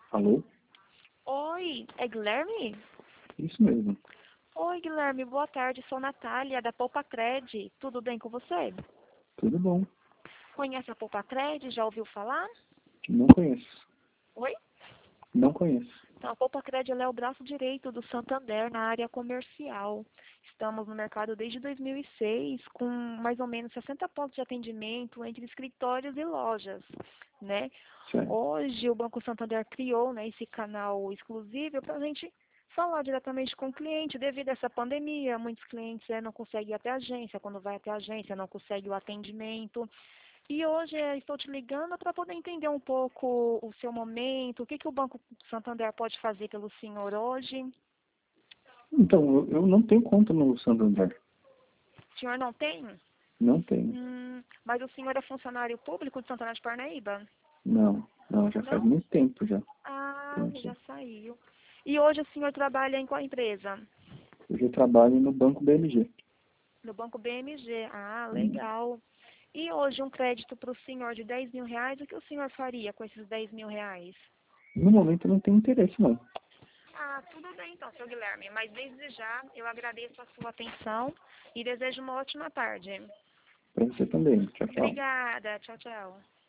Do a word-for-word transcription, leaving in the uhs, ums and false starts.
Alô? Oi, é Guilherme? Isso mesmo. Oi, Guilherme, boa tarde. Sou Natália, da Poupa Cred. Tudo bem com você? Tudo bom? Conhece a Poupa Cred? Já ouviu falar? Não conheço. Oi? Não conheço. Então, a Poupa Cred ela é o braço direito do Santander na área comercial. Estamos no mercado desde dois mil e seis, com mais ou menos sessenta pontos de atendimento entre escritórios e lojas, né? Certo. Hoje, o Banco Santander criou, né, esse canal exclusivo para a gente falar diretamente com o cliente. Devido a essa pandemia, muitos clientes eh, não conseguem ir até a agência. Quando vai até a agência, não conseguem o atendimento. E hoje eh, estou te ligando para poder entender um pouco o seu momento, o que, que o Banco Santander pode fazer pelo senhor hoje. Então, eu, eu não tenho conta no Santander. O senhor não tem? Não tenho. Hum, mas o senhor é funcionário público de Santana de Parnaíba? Não. Não, já faz Não? muito tempo já. Ah, Não já sei. saiu. E hoje o senhor trabalha em qual empresa? Hoje eu trabalho no Banco B M G. No Banco B M G. Ah, Hum. legal. E hoje um crédito para o senhor de dez mil reais, o que o senhor faria com esses dez mil reais? No momento eu não tenho interesse, não. Ah, tudo bem então, seu Guilherme. Mas desde já eu agradeço a sua atenção e desejo uma ótima tarde. Pra você também. Tchau, tchau. Obrigada. Tchau, tchau.